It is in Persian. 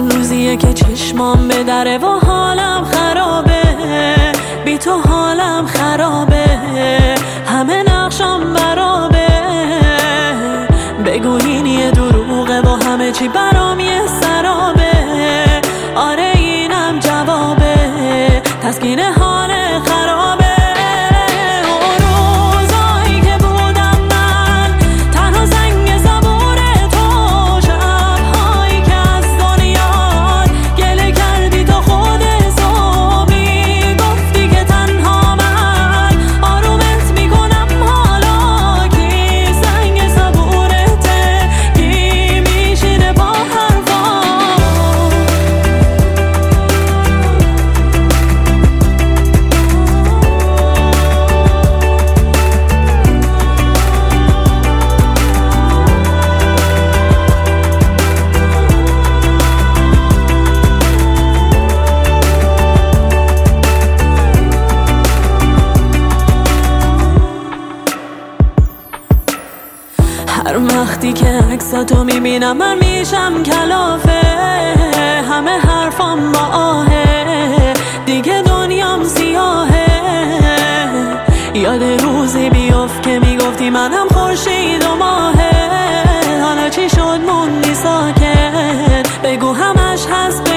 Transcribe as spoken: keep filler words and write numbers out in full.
روزیه که چشمام به دره و حالم خرابه، بی تو حالم خرابه، همه نقشم برابه. بگو این یه دروغه و همه چی برام یه سرابه. آره اینم جوابه، تسکین حال خرابه. هر وقتی که عکساتو میبینم من میشم کلافه، همه حرفام با آهه، دیگه دنیام سیاهه. یاد روزی بیفت که میگفتی منم خورشید و ماهه، حالا چی شد موندی ساکت؟ بگو همش هست.